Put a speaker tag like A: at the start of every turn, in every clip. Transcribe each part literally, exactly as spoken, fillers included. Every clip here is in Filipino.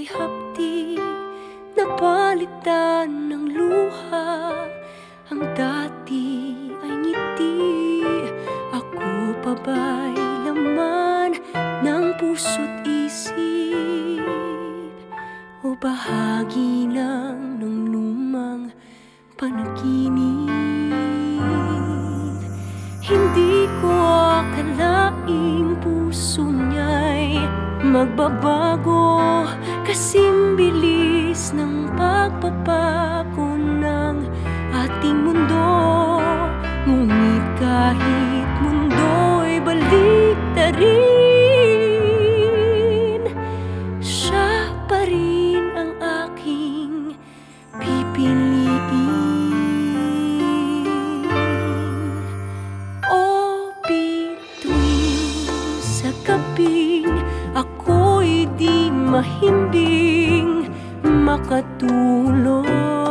A: ay hapdi, napalitan ng luha. Ang dati ay ngiti, ako pa ba'y laman ng puso't isip, o bahagi lang ng lumang panaginip? Hindi ko akalaing puso niya'y magbabago, kasing bilis ng pagpapago ng ating mundo. Ngunit kahit mundo'y baliktarin, siya pa rin ang aking pipiliin. O bituin sa gabing ako'y di mahimbing makatulog,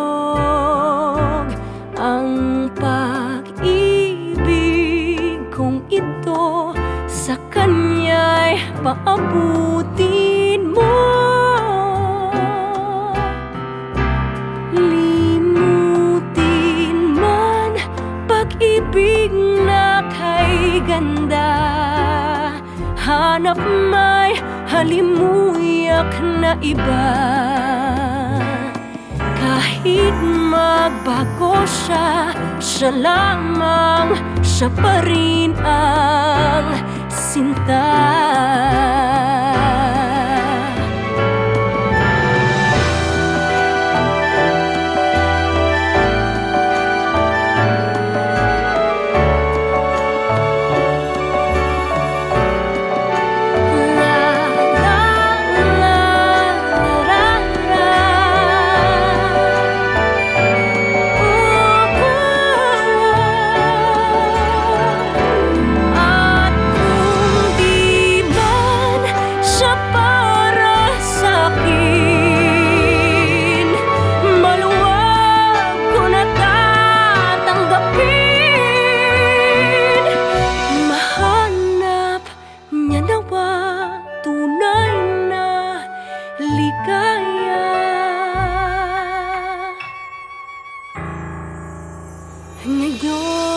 A: ang pag-ibig kong ito sa kanya'y paabutin mo. Limutin man pag-ibig na kay ganda, hanap may halimuyak na iba. Kahit magbago siya, siya lamang, siya pa rin ang sinta. Ligaya ngayon.